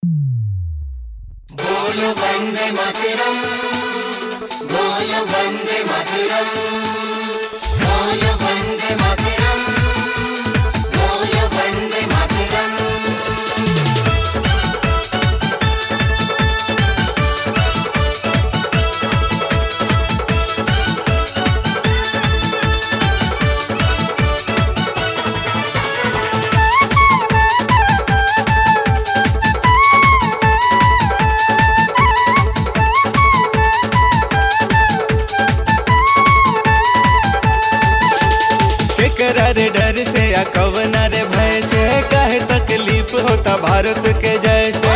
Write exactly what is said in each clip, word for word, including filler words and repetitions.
बोलो वंदे मातरम, बोलो वंदे मातरम, बोलो वंदे मातरम, बोलो वंदे मातरम। रे डर से या कवना रे भय से काहे तकलीफ होता भारत के जैसे।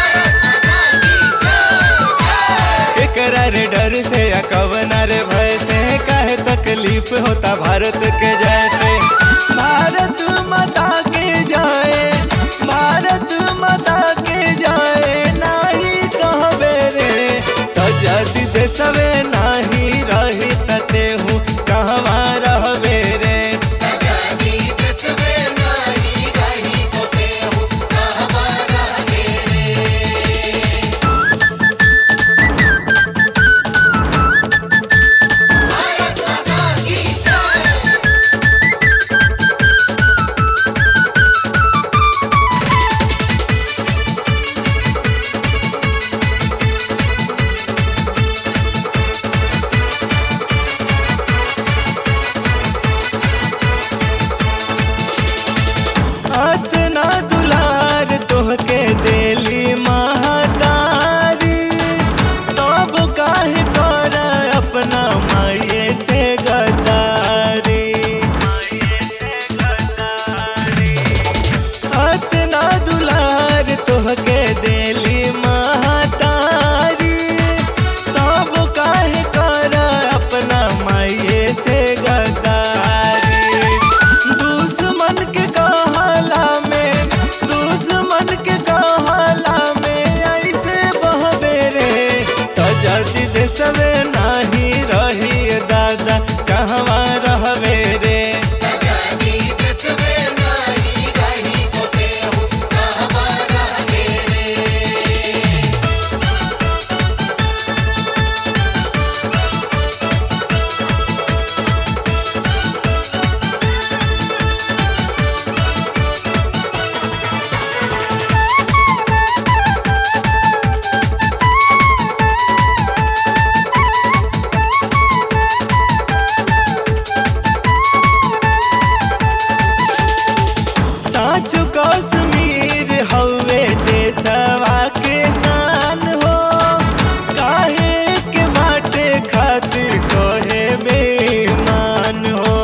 केकरा रे डर से या कवना रे भय से काहे तकलीफ होता भारत के जैसे। भारत माता के जाए, भारत माता के जाए नाही कहबे रे तो जदि देशवे नाही रही तते हूँ कहवा रहबे रे। इतना दुलार तोहके देली महातारी तब काहे कर अपना माये से गद्दारी। इतना दुलार तोहके देली महातारी तब काहे कर अपना माये से गद्दारी। दुश्मन के कहला में, दुश्मन के कहला में ऐसे बहबे रे तो जदि देशवे नाही रही दादा कहवा रहबे रे। साचो कश्मीर हवे देशवा के शान हो काहे के बाटे खातिर कहे बेईमान हो।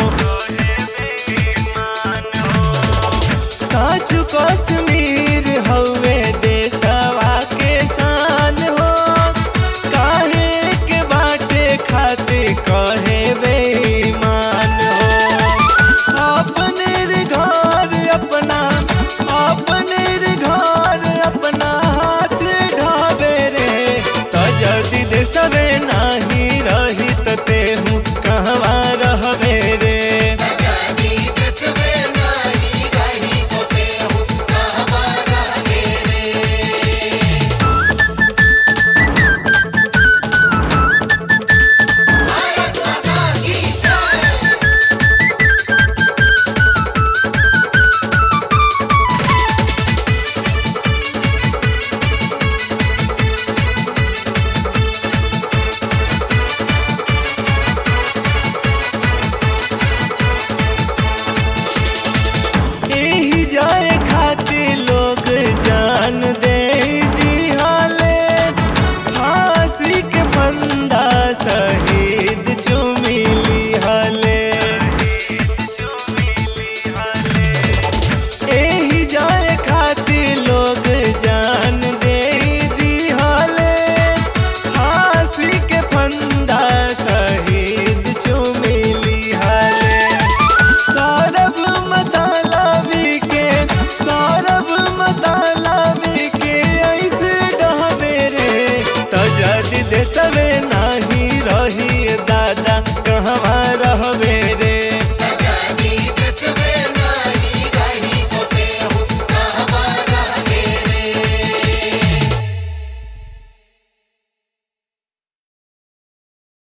साचो कश्मीर हवे देशवा के शान हो काहे के बाटे खातिर कहे बेईमान हो। अपने रे घर अपना, अपने रे घर अपना हाथ ढाबे रे तो जदि देशवे नाही रही तते हूँ कहवा रहबे रे। एही जाए खातिर लोग जान दे दिहाले फांसी के फंदा शहीद चुमिली हले। एही जाए खातिर लोग जान दे दिहाले फांसी के फंदा शहीद चुमिली हले। सौरभ मतलबी के, सौरभ मतलबी के ऐसे डहबे रे तो जदि देशवे नाही रही दादा कहवा रहबे।